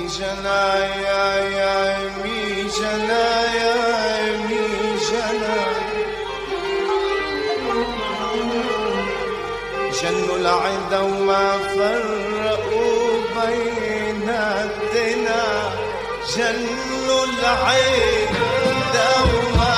جنايا يا يمي جنايا يمي جنايا جنوا العدا وما فرقوا بيناتنا جنوا العدا وما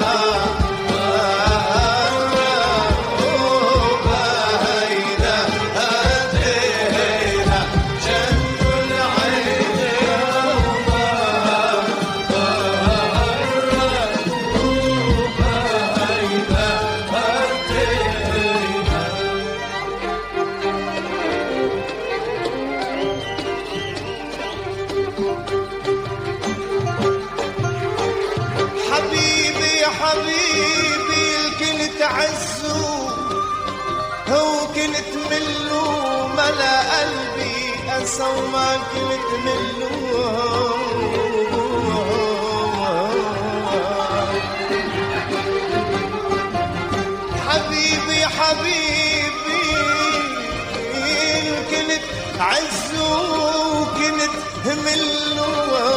حبيبي الكل تعزوا هو كنت ملو ملا قلبي أنسى وما كنت ملو حبيبي حبيبي كنت عزوا كنت ملو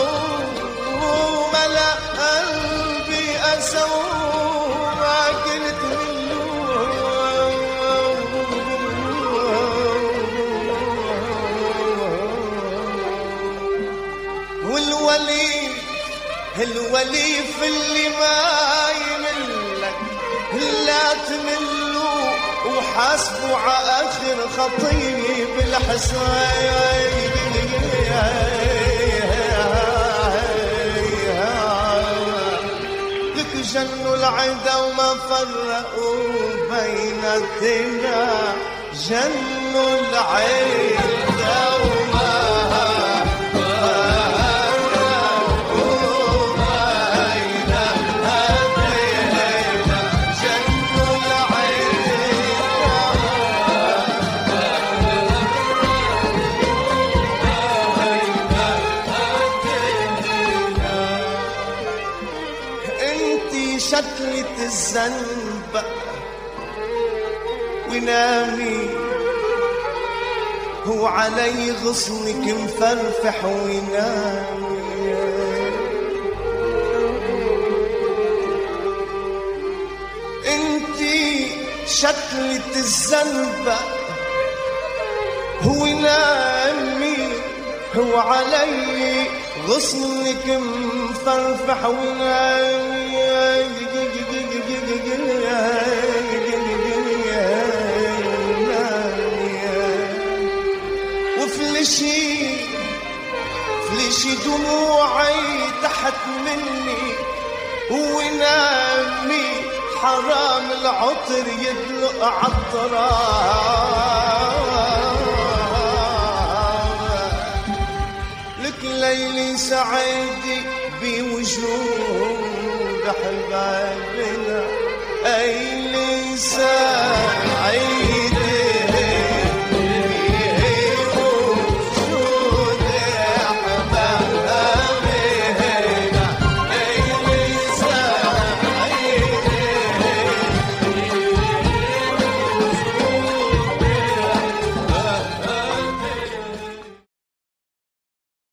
ملا قلبي أسوى كنت منه الوليف اللي ما يملك لا تملوا وحاسبوا على آخر خطيب الحسايا جنوا العدا وما فرقوا بيناتنا جنوا العدا وما فرقوا بيناتنا جنوا شكلة الذنب ونامي هو علي غصنك مفرفح ونامي انتي شكلة الذنب هو نامي هو علي غصنك مفرفح ونامي وفلشي دموعي تحت مني ونامي حرام العطر يدلق عالطراب لك ليلي سعيدي بوجود حبايبي